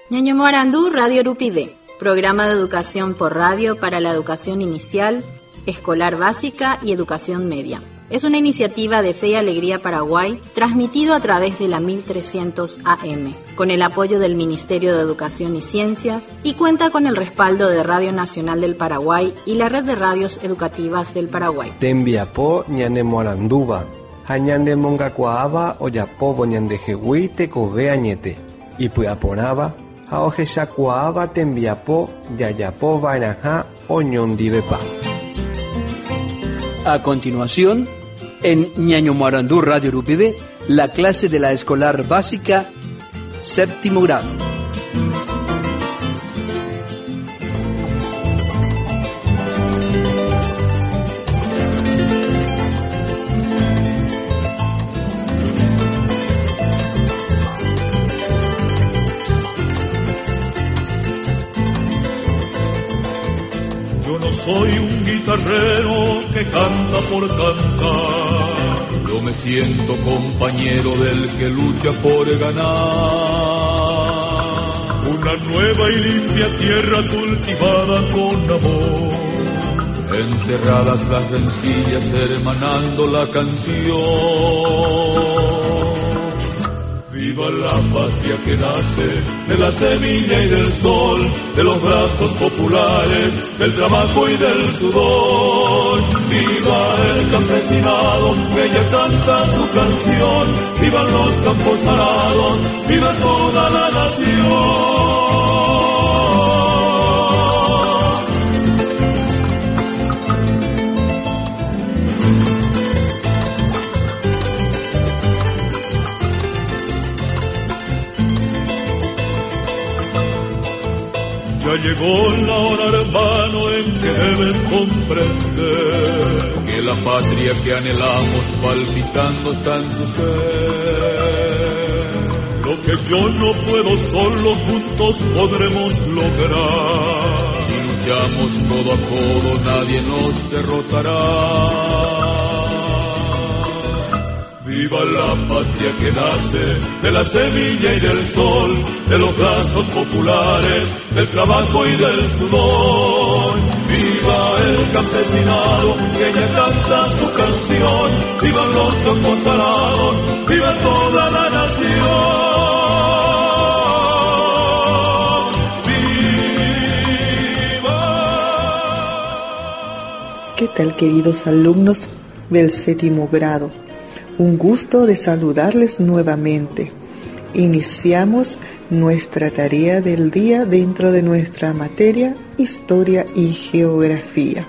Ñañomoarandú Radio Rupide, programa de educación por radio para la educación inicial, escolar básica y educación media. Es una iniciativa de Fe y Alegría Paraguay, transmitido a través de la 1300 AM, con el apoyo del Ministerio de Educación y Ciencias, y cuenta con el respaldo de Radio Nacional del Paraguay y la Red de Radios Educativas del Paraguay. Tembiapó ñanemoaranduba, hañandemongakuaaba oyapobo ñandejegui tekove añete, y puyaporaba, haojeshakuaaba tembiapó yayapo vainaja oñondivepa. A continuación, en Ñañomoarandú Radio Rupide, la clase de la escolar básica, séptimo grado. Soy un guitarrero que canta por cantar. Yo me siento compañero del que lucha por ganar. Una nueva y limpia tierra cultivada con amor. Enterradas las rencillas hermanando la canción. Viva la patria que nace de la semilla y del sol, de los brazos populares, del trabajo y del sudor. Viva el campesinado que ya canta su canción, vivan los campos arados, viva toda la nación. Ya llegó la hora, hermano, en que debes comprender que la patria que anhelamos palpitando está en tu ser. Lo que yo no puedo solo, juntos podremos lograr. Si luchamos codo a codo, nadie nos derrotará. Viva la patria que nace de la semilla y del sol, de los brazos populares, del trabajo y del sudor. Viva el campesinado que ya canta su canción, vivan los campos arados, viva toda la nación. ¡Viva! ¿Qué tal, queridos alumnos del séptimo grado? Un gusto de saludarles nuevamente. Iniciamos nuestra tarea del día dentro de nuestra materia Historia y Geografía.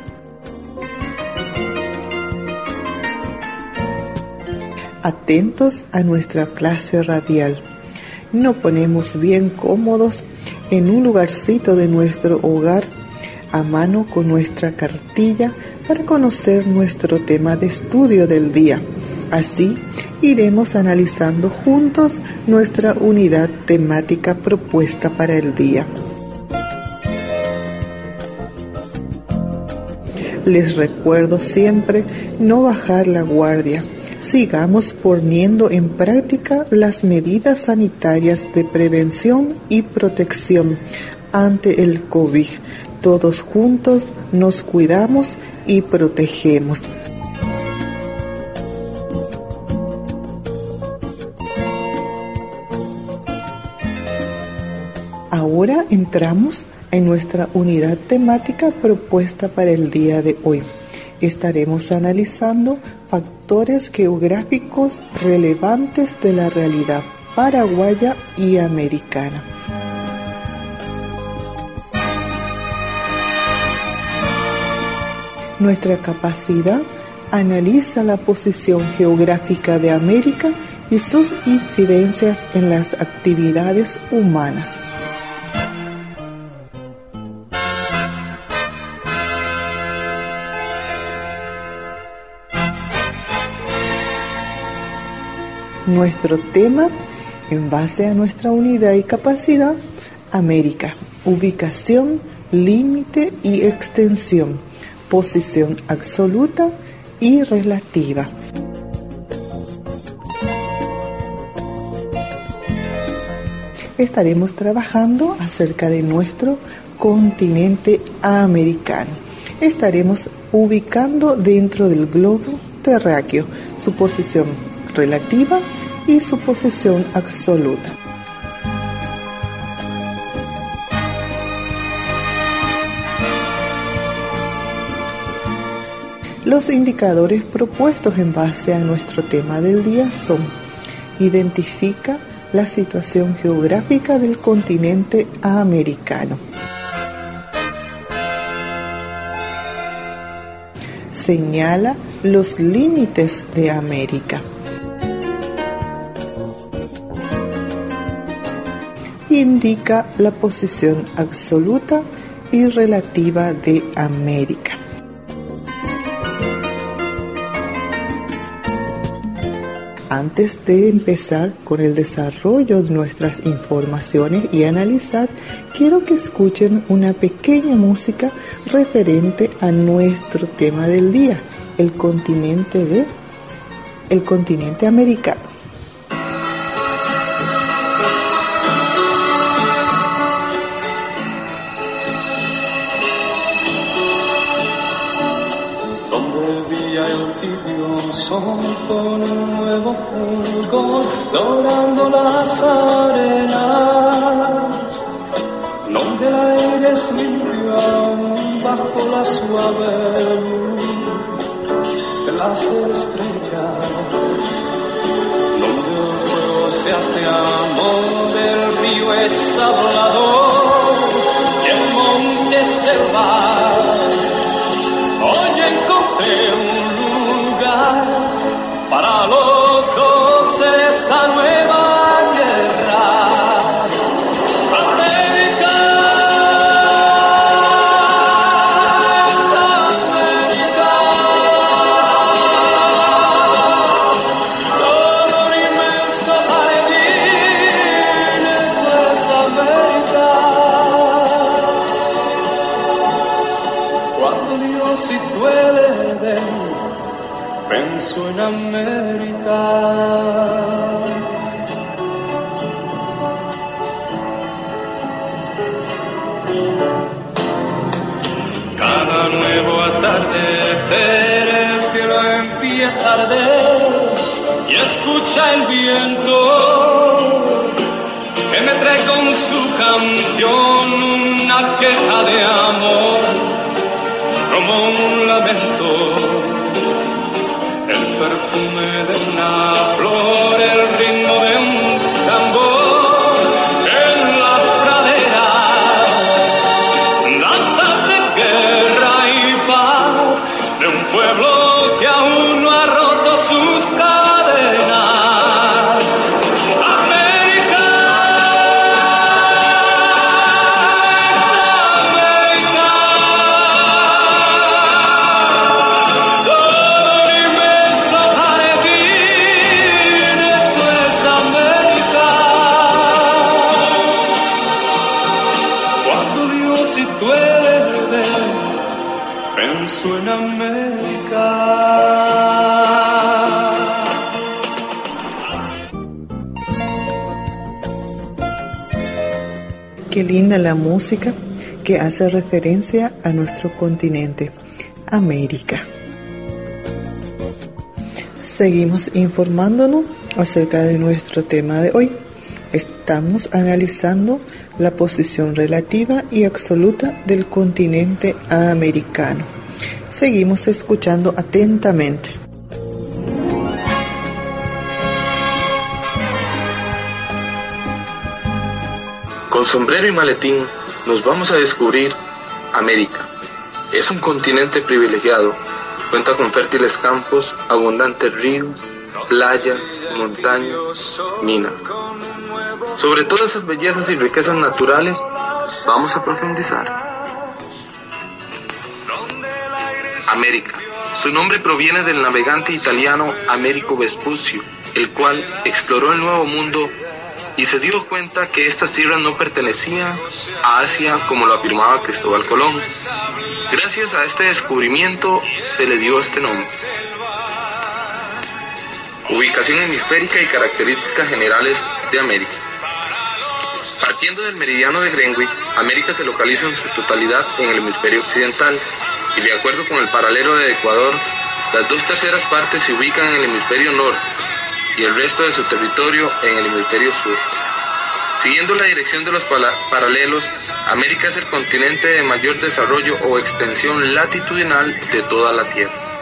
Atentos a nuestra clase radial. Nos ponemos bien cómodos en un lugarcito de nuestro hogar, a mano con nuestra cartilla para conocer nuestro tema de estudio del día. Así, iremos analizando juntos nuestra unidad temática propuesta para el día. Les recuerdo siempre no bajar la guardia. Sigamos poniendo en práctica las medidas sanitarias de prevención y protección ante el COVID. Todos juntos nos cuidamos y protegemos. Ahora entramos en nuestra unidad temática propuesta para el día de hoy. Estaremos analizando factores geográficos relevantes de la realidad paraguaya y americana. Nuestra capacidad analiza la posición geográfica de América y sus incidencias en las actividades humanas. Nuestro tema, en base a nuestra unidad y capacidad, América, ubicación, límite y extensión, posición absoluta y relativa. estaremos trabajando acerca de nuestro continente americano. Estaremos ubicando dentro del globo terráqueo su posición relativa y su posición absoluta. Los indicadores propuestos en base a nuestro tema del día son: identifica la situación geográfica del continente americano. Señala los límites de América. Indica la posición absoluta y relativa de América. Antes de empezar con el desarrollo de nuestras informaciones y analizar, quiero que escuchen una pequeña música referente a nuestro tema del día, el continente americano. Sol con un nuevo fulgor dorando las arenas, donde el aire es limpio aún bajo la suave luz de las estrellas, donde el fuego se hace amor, el río es hablador y el monte selva. Hoy encontré para los dos esa nueva tierra, América es América, todo un inmenso jardín, eso es América. Cuando Dios hizo el Edén, pensó en América. Cada nuevo atardecer el cielo empieza a arder y escucha el viento que me trae con su canción una queja de amor como un lamento. El perfume de una flor, el ritmo de un tambor en las praderas, danzas de guerra y paz de un pueblo que aún no ha roto sus cadenas. América es América. Pensó en América. Qué linda la música que hace referencia a nuestro continente, América. Seguimos informándonos acerca de nuestro tema de hoy. Estamos analizando la posición relativa y absoluta del continente americano. Seguimos escuchando atentamente. Con sombrero y maletín nos vamos a descubrir América. Es un continente privilegiado. Cuenta con fértiles campos, abundantes ríos, playas, montañas, minas. Sobre todas esas bellezas y riquezas naturales vamos a profundizar. América. Su nombre proviene del navegante italiano Amerigo Vespucio, el cual exploró el Nuevo Mundo y se dio cuenta que estas tierras no pertenecían a Asia como lo afirmaba Cristóbal Colón. Gracias a este descubrimiento se le dio este nombre. Ubicación hemisférica y características generales de América. Partiendo del meridiano de Greenwich, América se localiza en su totalidad en el hemisferio occidental y de acuerdo con el paralelo del Ecuador, las 2/3 partes se ubican en el hemisferio norte y el resto de su territorio en el hemisferio sur. Siguiendo la dirección de los paralelos, América es el continente de mayor desarrollo o extensión latitudinal de toda la Tierra.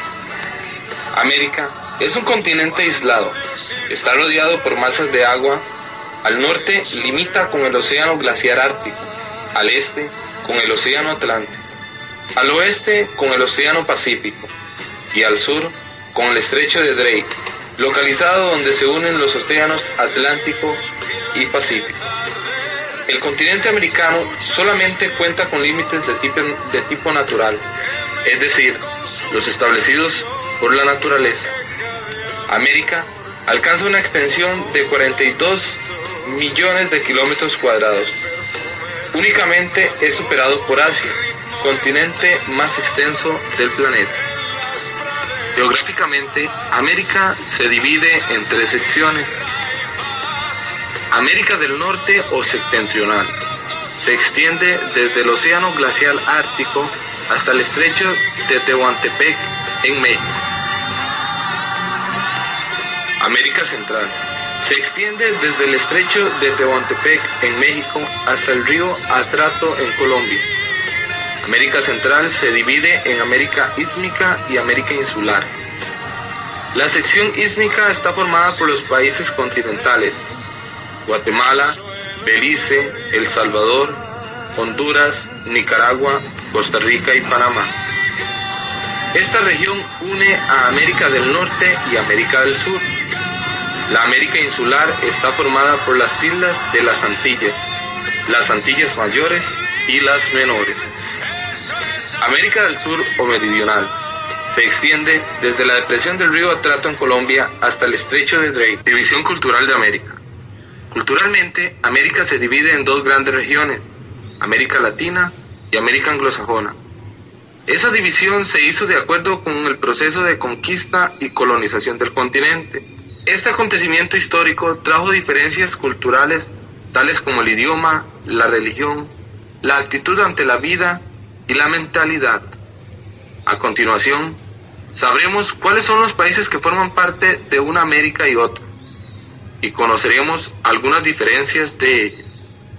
América es un continente aislado, está rodeado por masas de agua. Al norte limita con el océano glaciar ártico, al este con el océano Atlántico, al oeste con el océano Pacífico y al sur con el estrecho de Drake, localizado donde se unen los océanos Atlántico y Pacífico. El continente americano solamente cuenta con límites de tipo natural, es decir, los establecidos por la naturaleza. América alcanza una extensión de 42 millones de kilómetros cuadrados. Únicamente es superado por Asia, continente más extenso del planeta. Geográficamente, América se divide en 3 secciones. América del Norte o septentrional. Se extiende desde el océano glacial ártico hasta el estrecho de Tehuantepec en México. América Central. Se extiende desde el estrecho de Tehuantepec en México hasta el río Atrato en Colombia. América Central se divide en América Ístmica y América Insular. La sección ístmica está formada por los países continentales: Guatemala, Belice, El Salvador, Honduras, Nicaragua, Costa Rica y Panamá. Esta región une a América del Norte y América del Sur. La América Insular está formada por las islas de las Antillas Mayores y las Menores. América del Sur o Meridional se extiende desde la depresión del río Atrato en Colombia hasta el estrecho de Drake. División cultural de América. Culturalmente, América se divide en 2 grandes regiones: América Latina y América Anglosajona. Esa división se hizo de acuerdo con el proceso de conquista y colonización del continente. Este acontecimiento histórico trajo diferencias culturales tales como el idioma, la religión, la actitud ante la vida y la mentalidad. A continuación, sabremos cuáles son los países que forman parte de una América y otra, y conoceremos algunas diferencias de ellas.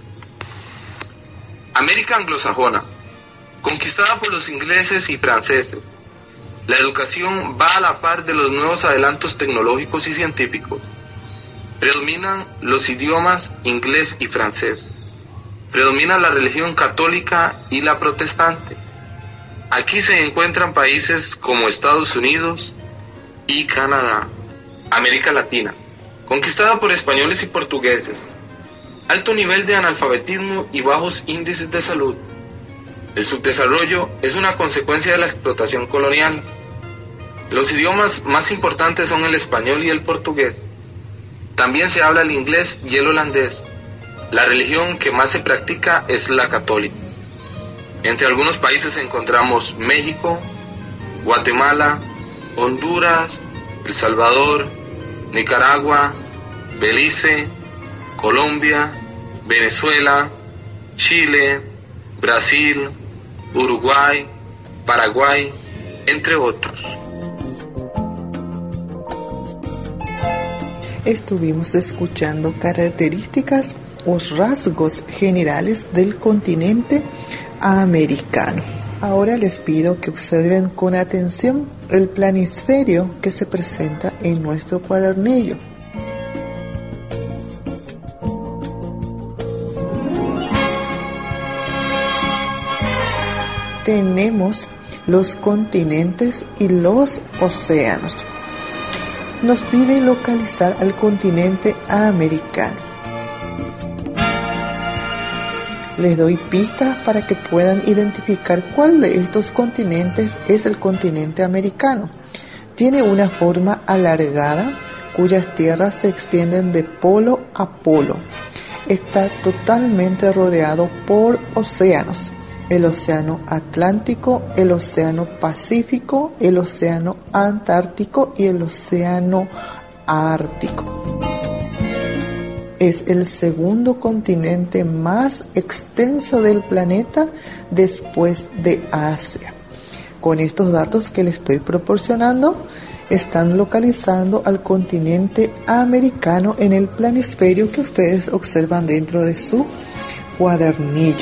América anglosajona, conquistada por los ingleses y franceses. La educación va a la par de los nuevos adelantos tecnológicos y científicos. Predominan los idiomas inglés y francés. Predomina la religión católica y la protestante. Aquí se encuentran países como Estados Unidos y Canadá. América Latina, conquistada por españoles y portugueses. Alto nivel de analfabetismo y bajos índices de salud. El subdesarrollo es una consecuencia de la explotación colonial. Los idiomas más importantes son el español y el portugués. También se habla el inglés y el holandés. La religión que más se practica es la católica. Entre algunos países encontramos México, Guatemala, Honduras, El Salvador, Nicaragua, Belice, Colombia, Venezuela, Chile, Brasil, Uruguay, Paraguay, entre otros. Estuvimos escuchando características o rasgos generales del continente americano. Ahora les pido que observen con atención el planisferio que se presenta en nuestro cuadernillo. Tenemos los continentes y los océanos. Nos pide localizar al continente americano. Les doy pistas para que puedan identificar cuál de estos continentes es el continente americano. Tiene una forma alargada, cuyas tierras se extienden de polo a polo. Está totalmente rodeado por océanos: el océano Atlántico, el océano Pacífico, el océano Antártico y el océano Ártico. Es el segundo continente más extenso del planeta después de Asia. Con estos datos que les estoy proporcionando, están localizando al continente americano en el planisferio que ustedes observan dentro de su cuadernillo.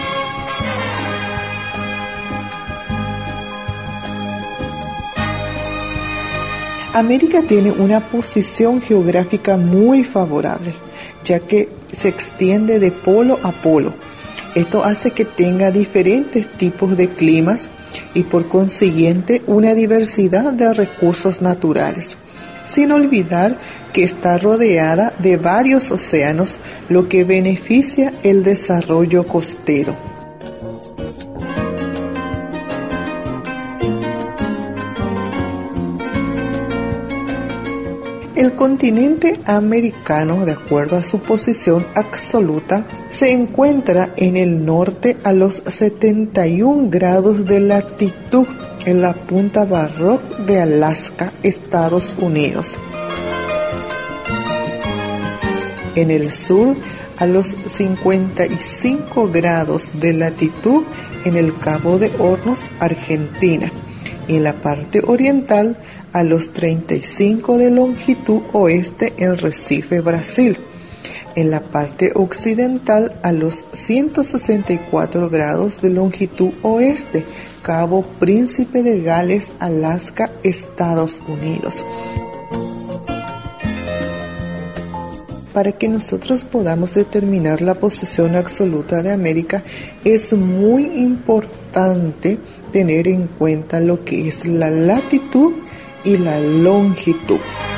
América tiene una posición geográfica muy favorable, ya que se extiende de polo a polo. Esto hace que tenga diferentes tipos de climas y por consiguiente una diversidad de recursos naturales, sin olvidar que está rodeada de varios océanos, lo que beneficia el desarrollo costero. El continente americano, de acuerdo a su posición absoluta, se encuentra en el norte a los 71 grados de latitud, en la punta Barrock de Alaska, Estados Unidos. En el sur, a los 55 grados de latitud, en el Cabo de Hornos, Argentina. Y en la parte oriental, a los 35 de longitud oeste en Recife, Brasil. En la parte occidental, a los 164 grados de longitud oeste, Cabo Príncipe de Gales, Alaska, Estados Unidos. Para que nosotros podamos determinar la posición absoluta de América, es muy importante tener en cuenta lo que es la latitud y la longitud.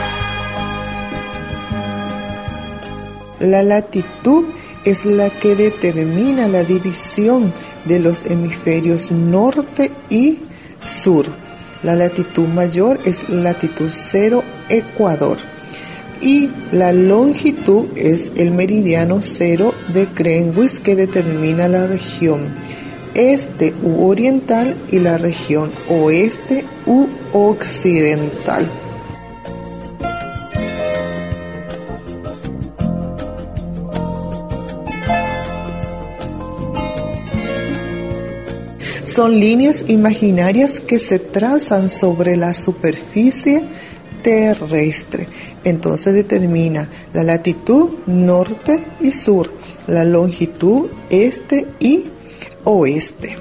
La latitud es la que determina la división de los hemisferios norte y sur. La latitud mayor es latitud 0, Ecuador. Y la longitud es el meridiano 0 de Greenwich, que determina la región este u oriental y la región oeste u occidental. Son líneas imaginarias que se trazan sobre la superficie terrestre. Entonces determina la latitud norte y sur, la longitud este y oeste.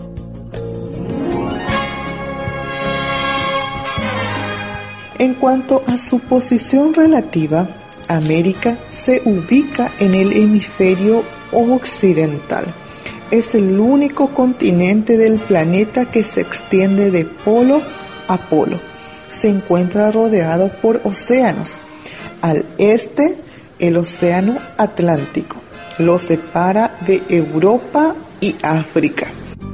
En cuanto a su posición relativa, América se ubica en el hemisferio occidental. Es el único continente del planeta que se extiende de polo a polo. Se encuentra rodeado por océanos. Al este, el océano Atlántico lo separa de Europa y África.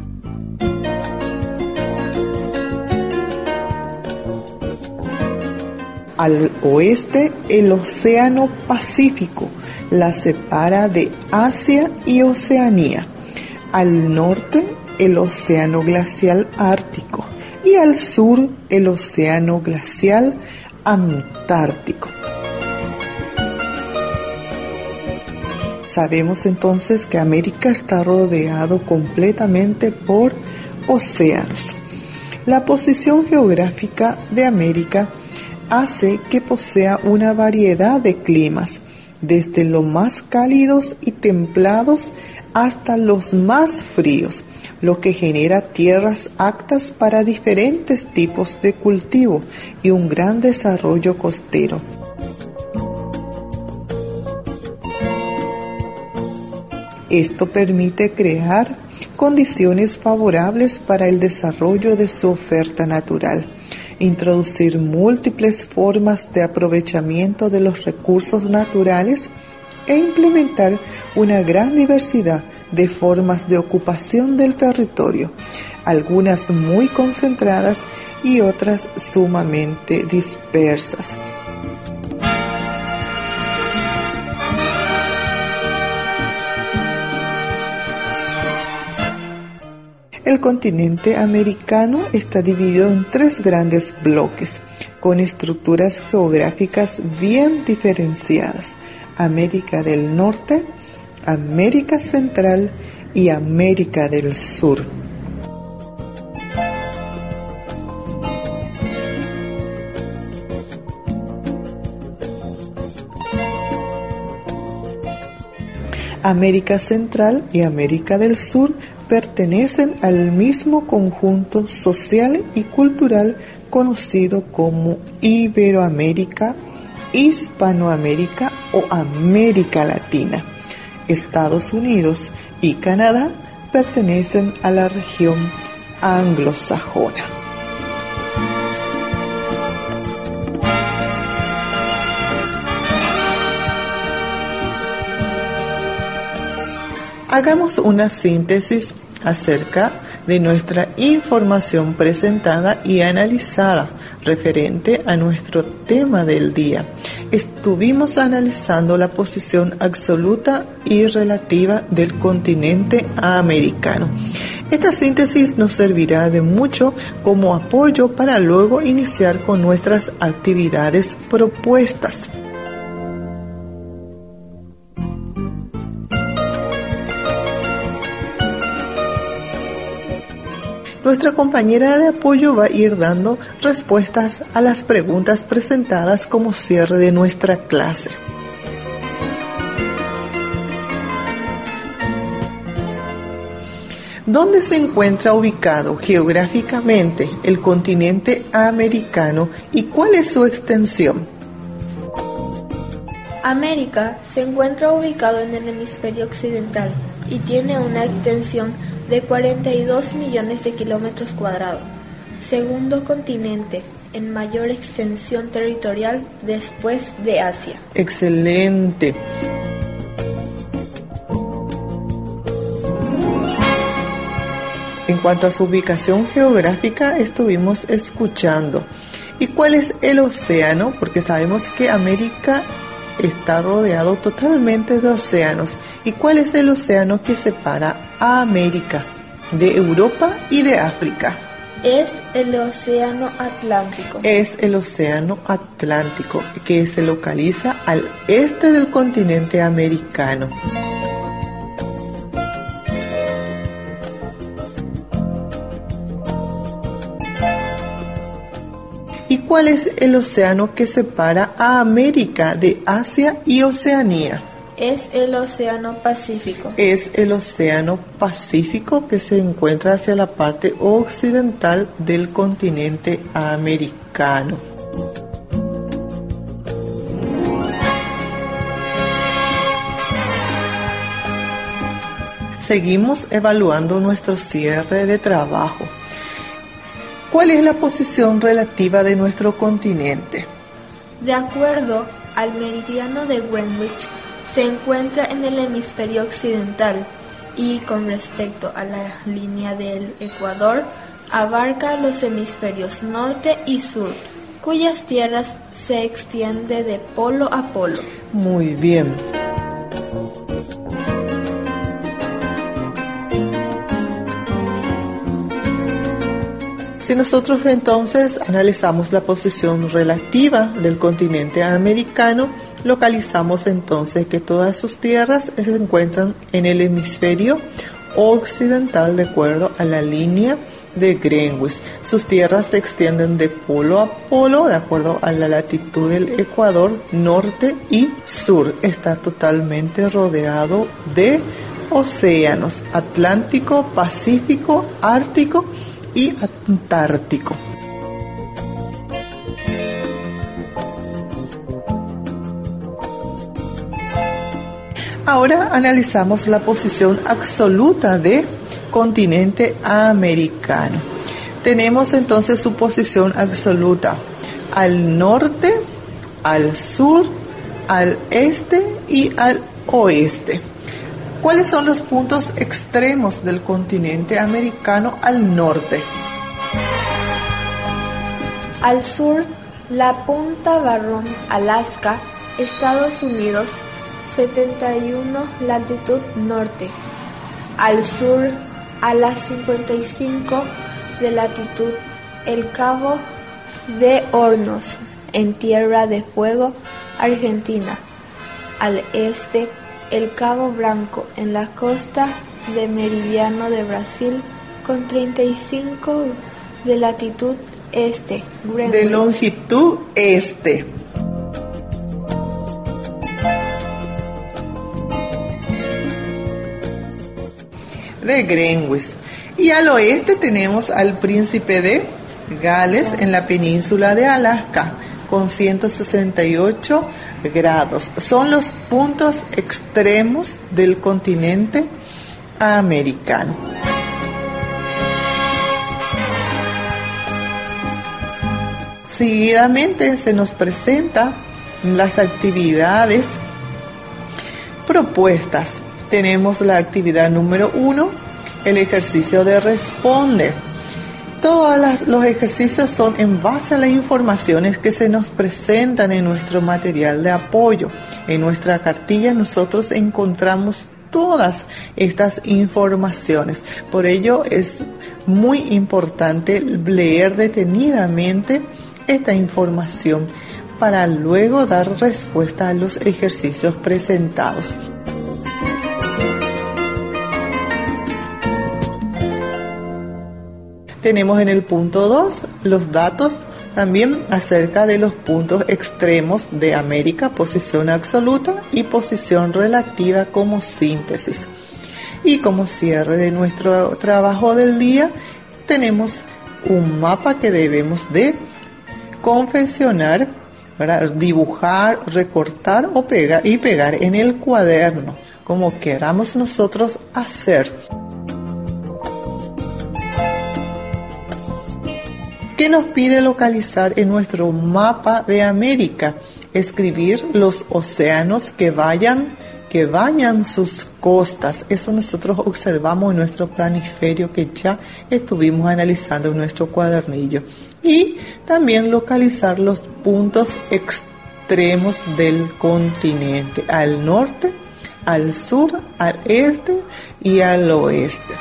Al oeste, el océano Pacífico la separa de Asia y Oceanía. Al norte, el océano glacial Ártico. Y al sur, el océano glacial Antártico. Sabemos entonces que América está rodeado completamente por océanos. La posición geográfica de América hace que posea una variedad de climas, desde los más cálidos y templados hasta los más fríos, lo que genera tierras aptas para diferentes tipos de cultivo y un gran desarrollo costero. Esto permite crear condiciones favorables para el desarrollo de su oferta natural, introducir múltiples formas de aprovechamiento de los recursos naturales e implementar una gran diversidad de formas de ocupación del territorio, algunas muy concentradas y otras sumamente dispersas. El continente americano está dividido en 3 grandes bloques, con estructuras geográficas bien diferenciadas. América del Norte, América Central y América del Sur. América Central y América del Sur pertenecen al mismo conjunto social y cultural conocido como Iberoamérica, Hispanoamérica o América Latina. Estados Unidos y Canadá pertenecen a la región anglosajona. Hagamos una síntesis acerca de nuestra información presentada y analizada referente a nuestro tema del día. Estuvimos analizando la posición absoluta y relativa del continente americano. Esta síntesis nos servirá de mucho como apoyo para luego iniciar con nuestras actividades propuestas. Nuestra compañera de apoyo va a ir dando respuestas a las preguntas presentadas como cierre de nuestra clase. ¿Dónde se encuentra ubicado geográficamente el continente americano y cuál es su extensión? América se encuentra ubicado en el hemisferio occidental y tiene una extensión de 42 millones de kilómetros cuadrados, segundo continente en mayor extensión territorial después de Asia. Excelente. En cuanto a su ubicación geográfica, estuvimos escuchando. ¿Y cuál es el océano? Porque sabemos que América está rodeado totalmente de océanos. ¿Y cuál es el océano que separa a América de Europa y de África? Es el Océano Atlántico. Es el Océano Atlántico, que se localiza al este del continente americano. ¿Y cuál es el océano que separa a América de Asia y Oceanía? Es el Océano Pacífico. Es el Océano Pacífico que se encuentra hacia la parte occidental del continente americano. Seguimos evaluando nuestro cierre de trabajo. ¿Cuál es la posición relativa de nuestro continente? De acuerdo al meridiano de Greenwich, se encuentra en el hemisferio occidental y con respecto a la línea del Ecuador, abarca los hemisferios norte y sur, cuyas tierras se extiende de polo a polo. Muy bien. Si nosotros entonces analizamos la posición relativa del continente americano, localizamos entonces que todas sus tierras se encuentran en el hemisferio occidental de acuerdo a la línea de Greenwich. Sus tierras se extienden de polo a polo de acuerdo a la latitud del Ecuador, norte y sur. Está totalmente rodeado de océanos: Atlántico, Pacífico, Ártico y Antártico. Ahora analizamos la posición absoluta del continente americano. Tenemos entonces su posición absoluta al norte, al sur, al este y al oeste. ¿Cuáles son los puntos extremos del continente americano al norte? Al sur, la punta Barron, Alaska, Estados Unidos, 71 latitud norte. Al sur, a las 55 de latitud, el Cabo de Hornos, en Tierra de Fuego, Argentina. al este el Cabo Branco en la costa de meridiano de Brasil con 35 de latitud este, Greenwich. De longitud este. De Greenwich. Y al oeste tenemos al Príncipe de Gales en la península de Alaska con 168 grados. Son los puntos extremos del continente americano. Seguidamente se nos presentan las actividades propuestas. Tenemos la actividad número 1, el ejercicio de responde. Todos los ejercicios son en base a las informaciones que se nos presentan en nuestro material de apoyo. En nuestra cartilla nosotros encontramos todas estas informaciones. Por ello es muy importante leer detenidamente esta información para luego dar respuesta a los ejercicios presentados. Tenemos en el punto 2 los datos también acerca de los puntos extremos de América, posición absoluta y posición relativa como síntesis. Y como cierre de nuestro trabajo del día, tenemos un mapa que debemos de confeccionar, ¿verdad? Dibujar, recortar o pegar en el cuaderno, como queramos nosotros hacer. ¿Qué nos pide localizar en nuestro mapa de América? Escribir los océanos que bañan sus costas. Eso nosotros observamos en nuestro planiferio que ya estuvimos analizando en nuestro cuadernillo. Y también localizar los puntos extremos del continente, al norte, al sur, al este y al oeste.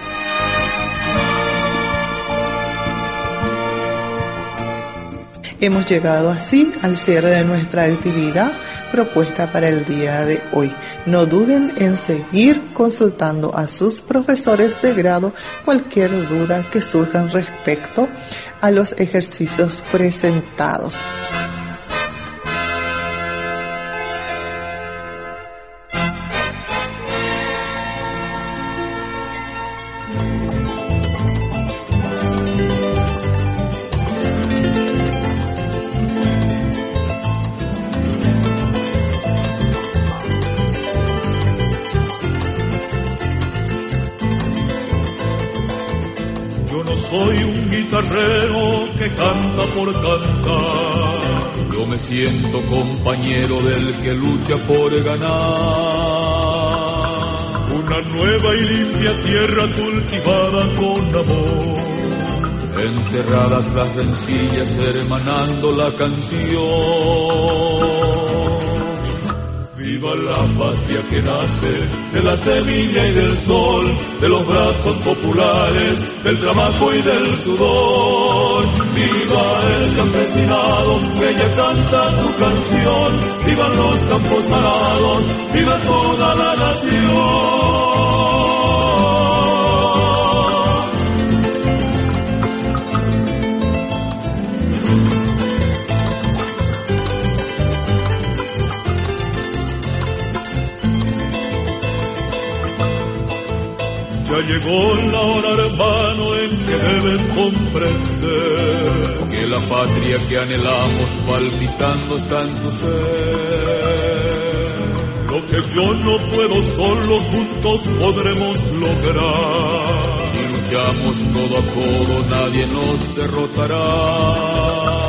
Hemos llegado así al cierre de nuestra actividad propuesta para el día de hoy. No duden en seguir consultando a sus profesores de grado cualquier duda que surja respecto a los ejercicios presentados. Soy un guitarrero que canta por cantar. Yo me siento compañero del que lucha por ganar. Una nueva y limpia tierra cultivada con amor. Enterradas las rencillas hermanando la canción. Viva la patria que nace de la semilla y del sol, de los brazos populares, del trabajo y del sudor. Viva el campesinado que ya canta su canción, vivan los campos arados, viva toda la nación. Ya llegó la hora, hermano, en que debes comprender que la patria que anhelamos palpitando tanto ser. Lo que yo no puedo solo, juntos podremos lograr. Si luchamos codo a codo, nadie nos derrotará.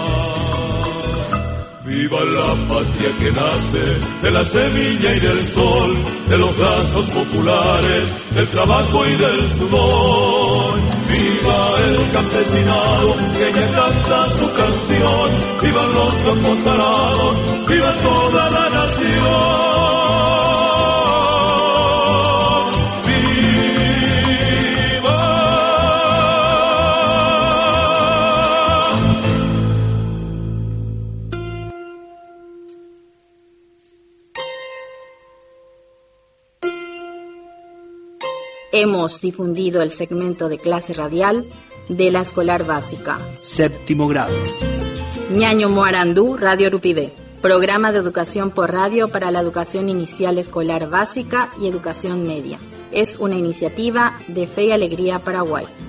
Viva la patria que nace de la semilla y del sol, de los brazos populares, del trabajo y del sudor. Viva el campesinado que ya canta su canción, vivan los campos arados, viva toda la nación. Hemos difundido el segmento de clase radial de la escolar básica. Séptimo grado. Ñaño Moarandú, Radio Rupibé. Programa de educación por radio para la educación inicial escolar básica y educación media. Es una iniciativa de Fe y Alegría Paraguay.